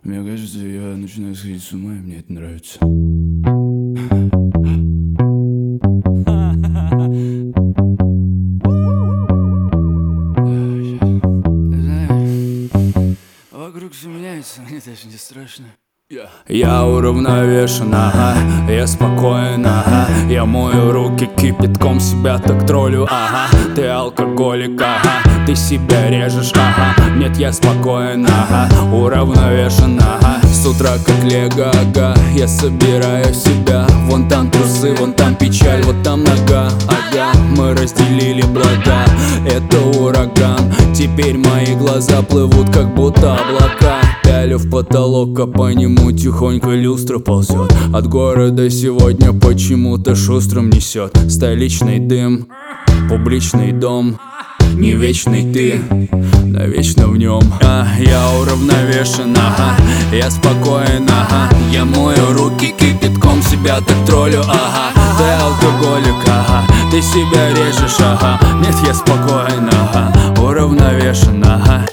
Мне кажется, я начинаю сходить с ума, и мне это нравится. Вокруг все меняется, мне даже не страшно. Я уравновешен, ага, я спокоен, ага. Я мою руки кипятком, себя так троллю, ага. Ты алкоголик, ага, ты себя режешь, ага. Нет, я спокоен, ага, уравновешен, ага. С утра как лего, ага, я собираю себя. Вон там трусы, вон там печаль, вот там нога, ага. Мы разделили блага, это ураган. Теперь мои глаза плывут, как будто облака. Пялю в потолок, а по нему тихонько люстра ползет. От города сегодня почему-то шустрым несет. Столичный дым, публичный дом. Не вечный ты, навечно в нем. Я уравновешен, ага, я спокоен, ага. Я мою руки кипятком, себя так троллю, ага. Ты алкоголик, ага, ты себя режешь, ага. Нет, я спокоен, ага, уравновешен, ага.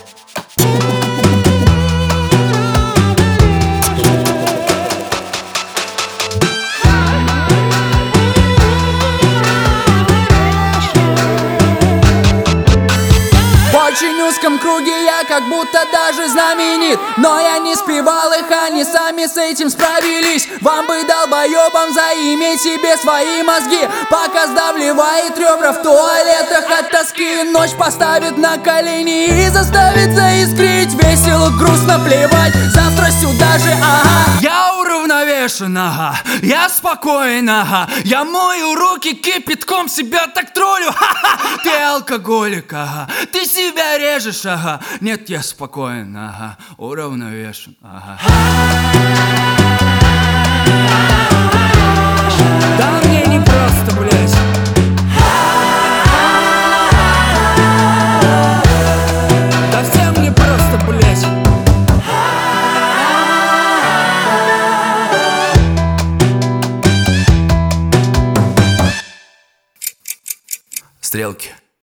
В очень узком круге я как будто даже знаменит, но я не спевал их, они сами с этим справились. Вам бы, долбоебам, заиметь себе свои мозги, пока сдавливает ребра в туалетах от тоски. Ночь поставит на колени и заставит заискрить. Весело, грустно, плевать, завтра сюда же, ага. Я уравновешен, ага, я спокоен, ага. Я мою руки кипятком, себя так троллю, ха-ха. Ты алкоголик, ага, ты себя режешь, ага. Нет, я спокоен, ага, уравновешен, ага. Да мне не просто, блять. Да всем не просто, блять. Стрелки.